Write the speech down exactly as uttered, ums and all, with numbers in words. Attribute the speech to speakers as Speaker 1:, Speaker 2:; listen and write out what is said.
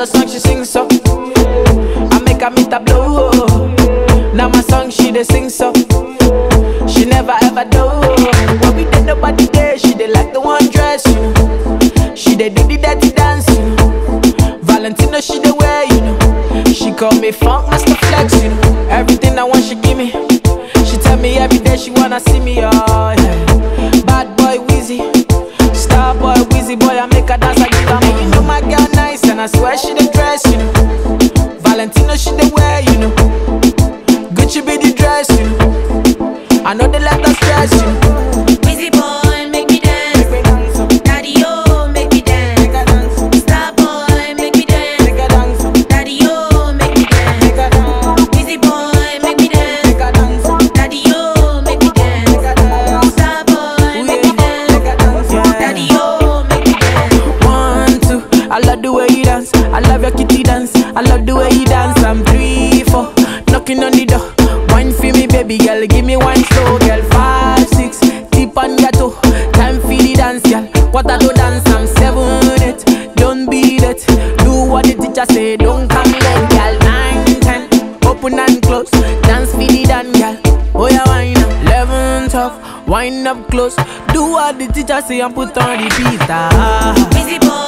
Speaker 1: the song she sings so. I make her meet a blow. Now my song she dey sing so. She never ever do. When we did nobody there, she did like the one dress, you know. She did do the dirty dance, you know. Valentino she dey wear, you know. She call me Funk Master Flex, you know. Everything I want she give me. She tell me every day she wanna see me, oh yeah. Bad boy Weezy, star boy Weezy boy, I make her dance, I give her money. You know my girl nice and I swear she the dress, you know. Valentino she the wear, you know. Gucci be the dress, you know. I know they let us stress, you know.
Speaker 2: Weezy boy make me dance, Daddy oh make me dance, star boy make me dance, Daddy oh make me dance, Weezy boy make me dance, Daddy oh make me dance, star boy make me dance, Daddy oh make me dance.
Speaker 1: One, two, I love the way you dance. I love your kitty dance. I love the way you dance. I'm three, four, knocking on the door. Wine for me, baby girl. Give me one slow, girl. Five, six, tip on your toe. Time for the dance, girl. What I do dance, I'm seven, eight. Don't beat it. Do what the teacher say. Don't come late, girl. Nine, ten, open and close. Dance for the dance, girl. Oh yeah, wine up. Eleven, twelve, wind up close. Do what the teacher say and put on the beat. Ah.
Speaker 2: Weezy boy